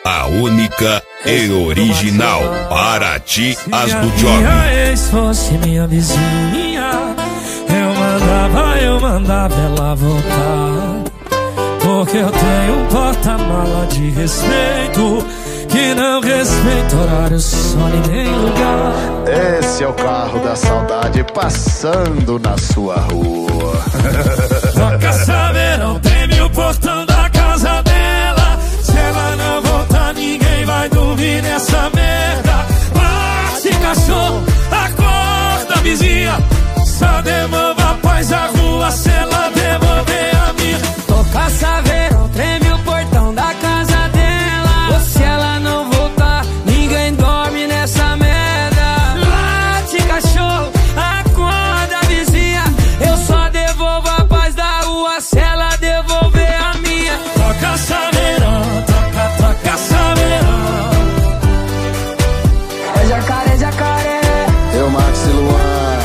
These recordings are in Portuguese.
a única e original para ti, as do Job. Se minha ex fosse minha vizinha, eu mandava ela voltar, porque eu tenho um porta-mala de respeito que não respeita horário, sol e nem lugar. Esse é o carro da saudade passando na sua rua. Toca saberão, treme o portão da casa dela. Se ela não voltar, ninguém vai dormir nessa merda. Bate cachorro, acorda vizinha, só devolva a paz à rua se ela devolver a minha. Toca saberão, treme o portão da casa dela. Se ela não voltar, ninguém dorme nessa merda. Bate cachorro, acorda vizinha, eu só devolvo a paz da rua se ela devolver a minha. Toca saberão, toca saberão. É jacaré, jacaré. Eu, Max e Luan.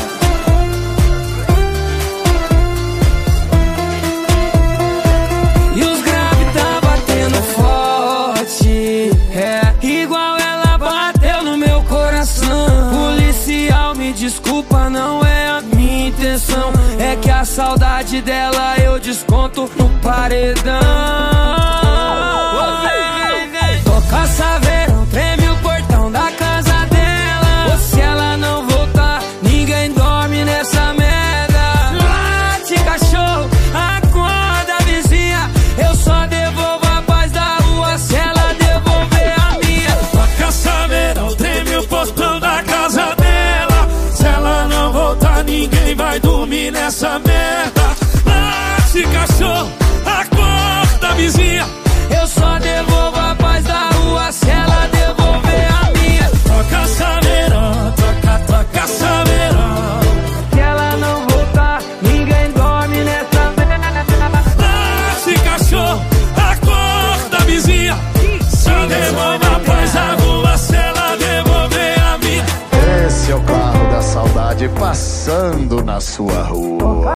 E os graves tá batendo forte, é igual ela bateu no meu coração. Policial, me desculpa, não é a minha intenção. É que a saudade dela eu desconto no paredão. Toca saberão, treme o portão da casa dela. Se ela não voltar, ninguém dorme nessa merda. Bate cachorro, acorda vizinha, eu só devolvo a paz da rua se ela devolver a minha. Toca saberão, treme o portão da casa dela. Se ela não voltar, ninguém vai dormir nessa merda. Bate cachorro, acorda vizinha, eu só devolvo a paz da rua se ela devolver a minha. toca saberão, toca saberão. Se ela não voltar, ninguém dorme nessa merda. Bate cachorro, acorda vizinha, só devolva a paz à rua se ela devolver a minha. Esse é o carro da saudade passando na sua rua.